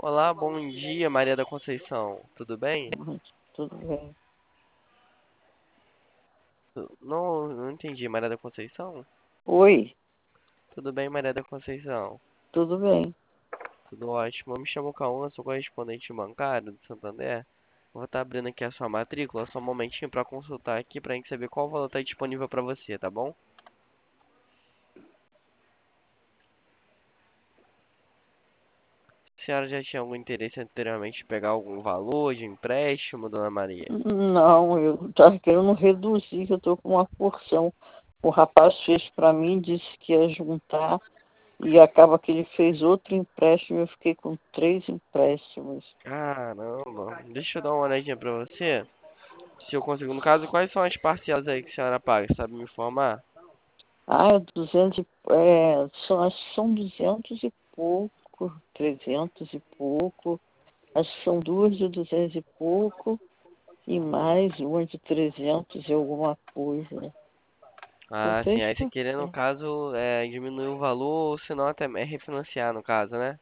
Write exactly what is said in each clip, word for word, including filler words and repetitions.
Olá, bom dia, Maria da Conceição. Tudo bem? Uhum, tudo bem. Tu- Não, não entendi, Maria da Conceição? Oi, Tudo bem, Maria da Conceição? tudo bem. Tudo ótimo. Eu me chamo Cauã, sou correspondente bancário do Santander. Vou estar abrindo aqui a sua matrícula, só um momentinho para consultar aqui para gente saber qual valor está disponível para você, tá bom? A senhora já tinha algum interesse anteriormente em pegar algum valor de empréstimo, dona Maria? Não, eu estava querendo reduzir, eu estou com uma porção. O rapaz fez para mim, disse que ia juntar, e acaba que ele fez outro empréstimo, eu fiquei com três empréstimos. Caramba, deixa eu dar uma olhadinha para você. Se eu consigo, no caso, quais são as parcelas aí que a senhora paga? Sabe me informar? Ah, é duzentos e, é, são, acho que são duzentos e pouco, trezentos e pouco. Acho que são duas de duzentos e pouco e mais uma de trezentos e alguma coisa. São Ah, sim. três Aí você querer, no parcelas. caso, é, diminuir o valor, ou senão até é refinanciar, no caso, né?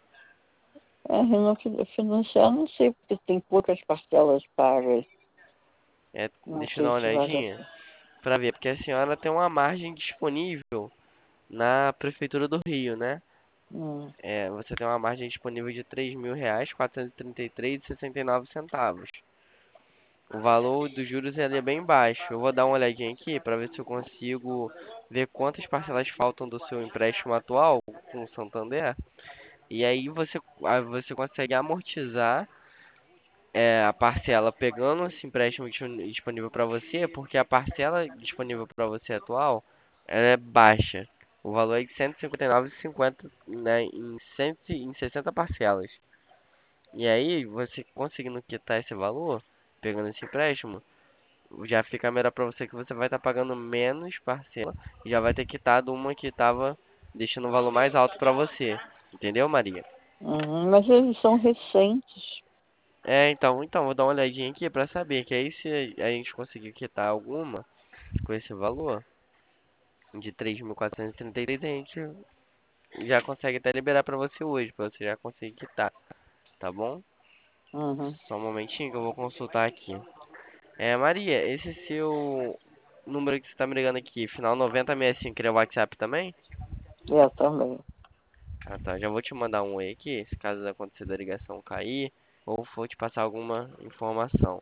É, não fi- financiar, não sei, porque tem poucas parcelas pagas. É, Não deixa eu dar sei uma se vale a olhadinha pena. pra ver, porque a senhora tem uma margem disponível na Prefeitura do Rio, né? Hum, É, você tem uma margem disponível de três mil reais, quatrocentos e trinta e três e sessenta e nove centavos. O valor dos juros ele é bem baixo. Eu vou dar uma olhadinha aqui para ver se eu consigo ver quantas parcelas faltam do seu empréstimo atual com o Santander. E aí você, aí você consegue amortizar é, a parcela pegando esse empréstimo dis- disponível para você, porque a parcela disponível para você atual ela é baixa. O valor é de cento e cinquenta e nove vírgula cinquenta, né, em, cem, em sessenta parcelas. E aí, você conseguindo quitar esse valor, pegando esse empréstimo, já fica melhor para você que você vai estar pagando menos parcela e já vai ter quitado uma que estava deixando um valor mais alto para você. Entendeu, Maria? uhum, mas eles são recentes. É, então, então, vou dar uma olhadinha aqui pra saber, que aí se a gente conseguir quitar alguma com esse valor de três mil quatrocentos e trinta e três, a gente já consegue até liberar pra você hoje, pra você já conseguir quitar, tá bom? Uhum, Só um momentinho que eu vou consultar aqui. É, Maria, esse seu número que você tá me ligando aqui, final noventa sessenta e cinco, ele é o WhatsApp também? é, também. Ah, tá, já vou te mandar um oi aqui, se caso acontecer da ligação cair, ou for te passar alguma informação.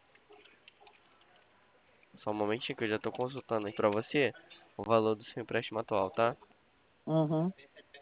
Só um momentinho que eu já tô consultando aqui pra você o valor do seu empréstimo atual, tá? Uhum.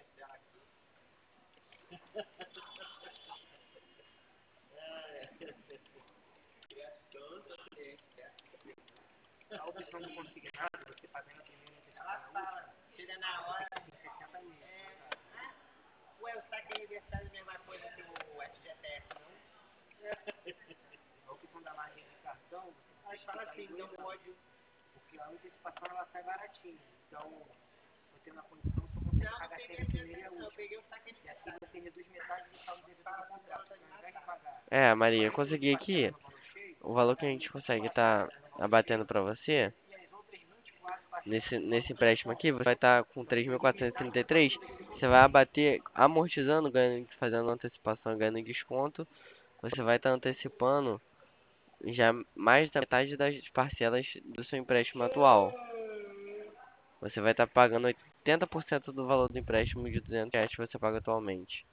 É, Maria, eu consegui aqui. O valor que a gente consegue estar abatendo pra você nesse, nesse empréstimo aqui, você vai estar com três mil quatrocentos e trinta e três. Você vai abater amortizando, ganhando, fazendo antecipação, ganhando desconto. Você vai estar antecipando já mais da metade das parcelas do seu empréstimo atual. Você vai estar pagando oitenta por cento do valor do empréstimo de duzentos reais que você paga atualmente.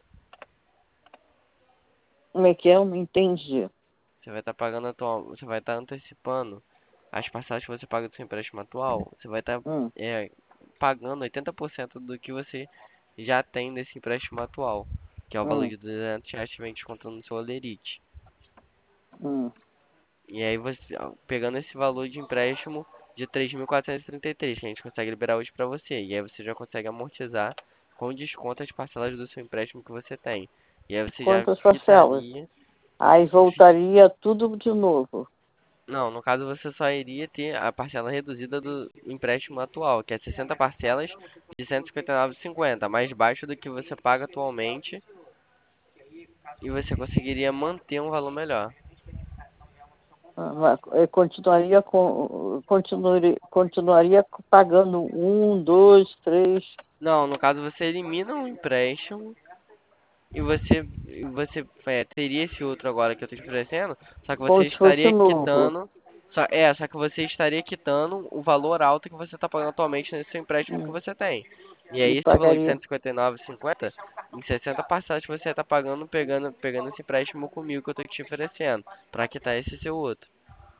Como é que é? Eu não entendi. Você vai estar pagando atual, você vai estar antecipando as parcelas que você paga do seu empréstimo atual. Você vai estar Hum, é, pagando oitenta por cento do que você já tem nesse empréstimo atual, que é o valor hum, de duzentos reais que vem descontando no seu Olerite. hum. E aí você, ó, pegando esse valor de empréstimo de três mil quatrocentos e trinta e três que a gente consegue liberar hoje para você. E aí você já consegue amortizar com desconto as parcelas do seu empréstimo que você tem. E aí você já Quantas parcelas? quitaria. Aí voltaria tudo de novo. Não, no caso você só iria ter a parcela reduzida do empréstimo atual, que é sessenta parcelas de cento e cinquenta e nove vírgula cinquenta, mais baixo do que você paga atualmente, e você conseguiria manter um valor melhor. Ah, mas eu continuaria, com, continuaria, continuaria pagando um, dois, três. Não, no caso você elimina o empréstimo e você, e você é, teria esse outro agora que eu tô te oferecendo, só que você Como se fosse estaria novo. quitando, só, é, só que você estaria quitando o valor alto que você está pagando atualmente nesse seu empréstimo que Hum. você tem. E E aí esse valor de pagaria cento e cinquenta e nove e cinquenta, em sessenta parcelas você está pagando, pegando, pegando esse empréstimo comigo que eu tô te oferecendo, para quitar esse seu outro.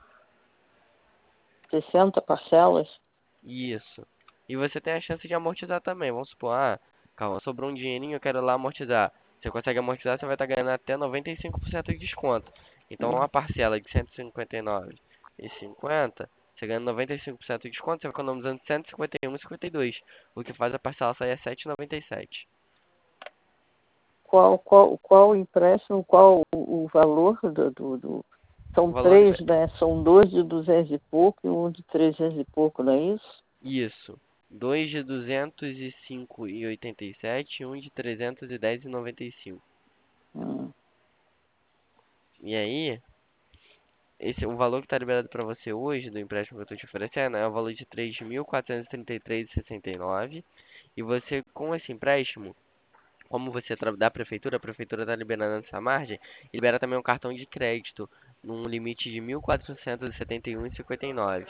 sessenta parcelas? Isso. E você tem a chance de amortizar também. Vamos supor, ah, calma, sobrou um dinheirinho, eu quero lá amortizar. Você consegue amortizar, você vai estar ganhando até noventa e cinco por cento de desconto. Então, Hum. uma parcela de cento e cinquenta e nove e cinquenta, você ganha noventa e cinco por cento de desconto, você vai economizando cento e cinquenta e um e cinquenta e dois, o que faz a parcela sair a sete e noventa e sete. Qual, qual, qual o empréstimo, qual o, o valor do, do, do- O São valor três, é né? São dois de duzentos e pouco e um de trezentos e pouco, não é isso? isso. Dois de duzentos e cinco e oitenta e sete e um de trezentos e dez e noventa e cinco. Hum. E aí, esse, o valor que está liberado para você hoje do empréstimo que eu estou te oferecendo é o valor de três mil quatrocentos e trinta e três vírgula sessenta e nove. E você, com esse empréstimo, como você é da prefeitura, a prefeitura está liberando essa margem, libera também um cartão de crédito num limite de mil quatrocentos e setenta e um vírgula cinquenta e nove.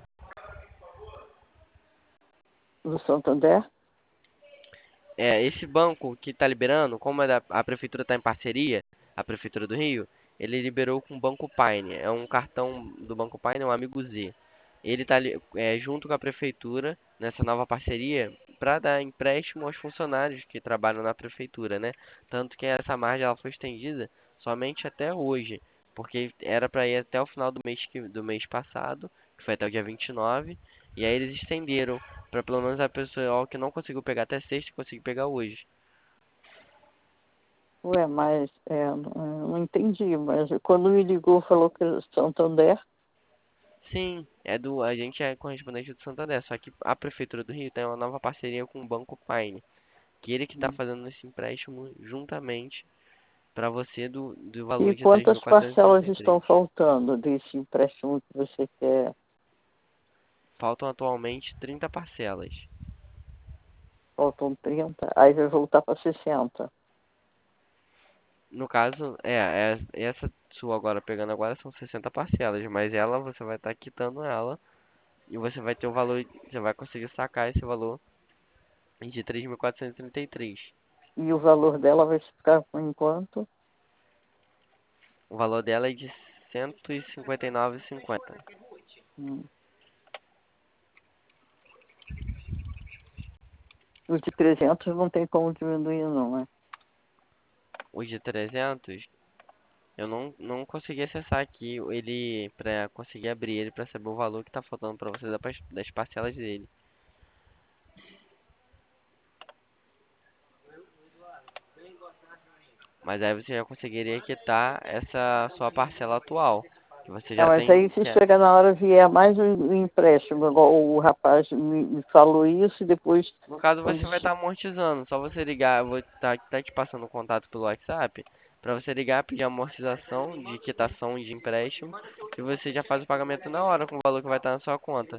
Do Santander? É, esse banco que está liberando, como é da- a prefeitura está em parceria, a prefeitura do Rio, ele liberou com o Banco Paine. É um cartão do Banco Paine, um Amigo Z. Ele está junto com a prefeitura nessa nova parceria para dar empréstimo aos funcionários que trabalham na prefeitura, né? Tanto que essa margem ela foi estendida somente até hoje, porque era para ir até o final do mês que, do mês passado, que foi até o dia vinte e nove, e aí eles estenderam para pelo menos a pessoa que não conseguiu pegar até sexta conseguir pegar hoje. Ué, mas é, não, não entendi, mas quando me ligou falou que era Santander. Sim, é do, a gente é correspondente do Santander, só que a Prefeitura do Rio tem uma nova parceria com o Banco Paine, que ele que está Hum. fazendo esse empréstimo juntamente para você do, do valor E de três mil quantas quatrocentos e e trinta parcelas e três. estão faltando desse empréstimo que você quer? Faltam atualmente trinta parcelas. Faltam trinta, aí vai voltar para sessenta. No caso, é, é, essa sua agora pegando agora são sessenta parcelas, mas ela você vai estar quitando ela e você vai ter o valor, você vai conseguir sacar esse valor de três mil quatrocentos e trinta e três. E o valor dela vai ficar por enquanto? O valor dela é de cento e cinquenta e nove vírgula cinquenta. Hum. O de trezentos não tem como diminuir, não, né? O de trezentos, eu não, não consegui acessar aqui ele para conseguir abrir ele para saber o valor que tá faltando para você da pas- das parcelas dele. Mas aí você já conseguiria quitar essa sua parcela atual, que você Ah, já mas tem, aí se que é- chegar na hora vier mais um um empréstimo, igual o rapaz me, me falou isso e depois no caso quando você vai che- estar amortizando, só você ligar, eu vou estar tá, tá te passando o contato pelo WhatsApp, para você ligar, pedir amortização de quitação de empréstimo e você já faz o pagamento na hora com o valor que vai estar na sua conta.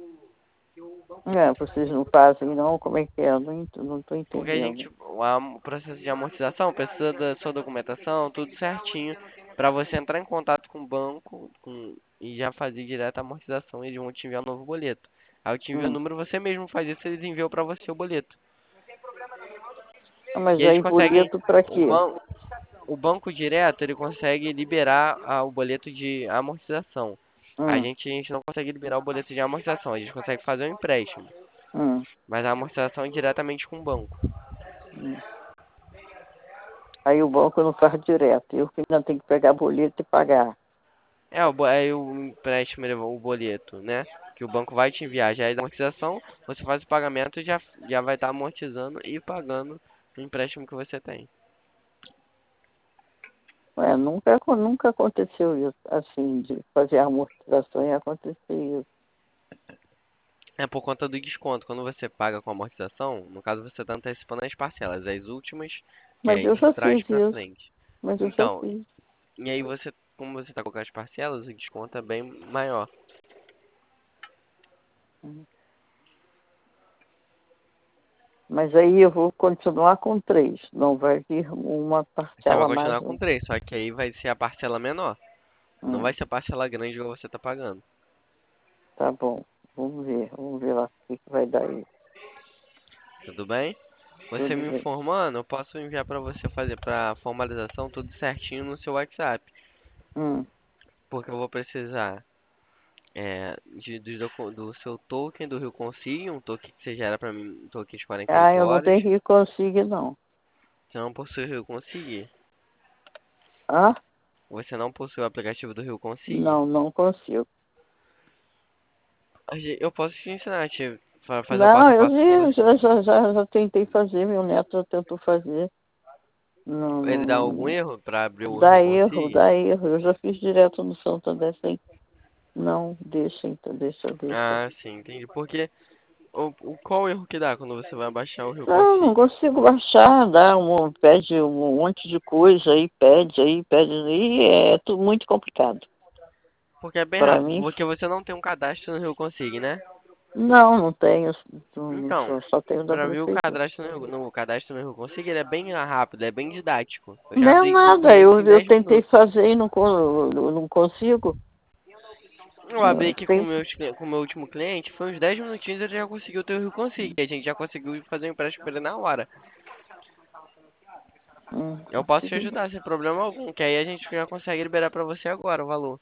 é, vocês não fazem não, como é que é? Eu não, ent- não estou Porque a entendendo. gente, o am- o processo de amortização precisa da sua documentação, tudo certinho, para você entrar em contato com o banco com, e já fazer direto a amortização. Eles vão te enviar um novo boleto. Aí eu te envio o Hum. número, você mesmo faz isso, eles enviam para você o boleto. Ah, mas Que eles aí conseguem, boleto para o, quê? ban, o banco direto, ele consegue liberar ah, o boleto de amortização. A Hum, gente, a gente não consegue liberar o boleto de amortização, a gente consegue fazer um empréstimo, hum, mas a amortização é diretamente com o banco. hum. Aí o banco não faz direto, eu que ainda tenho que pegar boleto e pagar. É, o, bo- aí o empréstimo, ele- o boleto, né? Que o banco vai te enviar já é da amortização, você faz o pagamento e já, já vai estar amortizando e pagando o empréstimo que você tem. Ué, nunca, acon- nunca aconteceu isso, assim, de fazer a amortização e acontecer isso. É por conta do desconto. Quando você paga com amortização, no caso você está antecipando as parcelas, as últimas, que Mas é eu de já trás fiz para isso, frente. mas eu já Então, fiz. e aí você, como você está com as parcelas, o desconto é bem maior. Hum. Mas aí eu vou continuar com três. Não vai vir uma Você vai parcela mais. continuar com três, só que aí vai ser a parcela menor. Não Hum, vai ser a parcela grande igual você tá pagando. tá bom. Vamos ver. Vamos ver lá o que, que vai dar isso. Tudo bem? Você Tudo me bem. informando, eu posso enviar pra você fazer pra formalização tudo certinho no seu WhatsApp. Hum. Porque eu vou precisar é, de, dos docu- do seu token do Rio Consigne, um token que você gera pra mim, um token de Ah, quarenta e oito eu não horas. tenho que conseguir, não. Você não possui o Rio Consigne? Ah? Você não possui o aplicativo do Rio Consigne? Não, não consigo. A gen- Eu posso te ensinar, te fa- fazer o Não, passo a eu passo com vi, você. já, já, já, já tentei fazer, meu neto já tentou fazer. Não, Ele não, dá não, algum não. erro pra abrir o Rio Dá erro, Consigne? dá erro. Eu já fiz direto no Santander sem. Não, deixa, então, deixa, deixa. Ah, sim, entendi. Porque o, o, qual o erro que dá quando você vai baixar o Rio Não, não Consigne? consigo baixar, dá um, pede um monte de coisa aí, pede aí, pede aí, é tudo muito complicado. Porque é bem Para rápido, mim, porque você não tem um cadastro no Rio Consigne, né? não, não tenho, não- Então, só, só tenho da para abrir o prefeitura. cadastro no, Rio- no cadastro no Rio Consigne, ele é bem rápido, é bem didático. Eu já Não é abri com nada, clientes eu, em eu dez tentei minutos. fazer e não, con- eu não consigo. Eu abri Eu aqui com o tenho, meu, com o meu último cliente, foi uns dez minutinhos ele já conseguiu ter o Rio Consigne. A gente já conseguiu fazer o empréstimo para ele na hora. não Eu posso te consigo, ajudar sem problema algum, que aí a gente já consegue liberar para você agora o valor.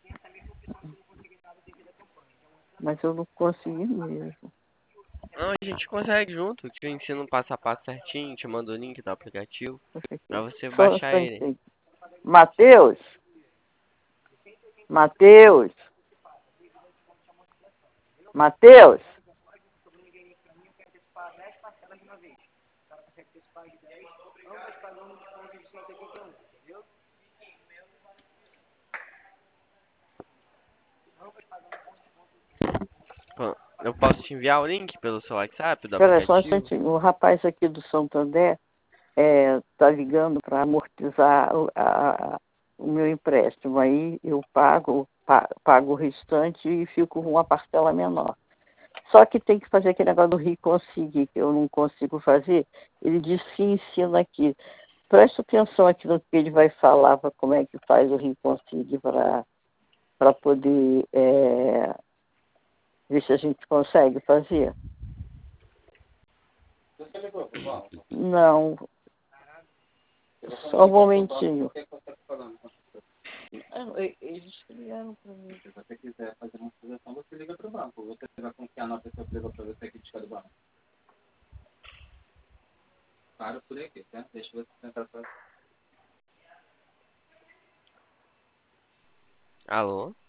mas eu não consegui mesmo. Não, a gente consegue junto, te ensino um passo a passo certinho, te mando o link do aplicativo, pra você Só, baixar só ele. entendi. Mateus, Mateus, Mateus. Pô, eu posso te enviar o link pelo seu WhatsApp do Espera só um aplicativo? instantinho. O rapaz aqui do Santander está ligando para amortizar o, a- a- o meu empréstimo. Aí eu pago, pa- pago o restante e fico com uma parcela menor. Só que tem que fazer aquele negócio do Riconsigue, que eu não consigo fazer. Ele disse que ensina aqui. Presta atenção aqui no que ele vai falar, para como é que faz o Riconsigue para para poder é, ver se a gente consegue fazer. Não, só um momentinho. Ah, e- Eles criaram para mim. Se você quiser fazer uma sugestão, você liga para o banco. Você vai confiar na pessoa que ligou para você que diz do banco. Para por aqui, tá? Deixa você tentar fazer. Alô?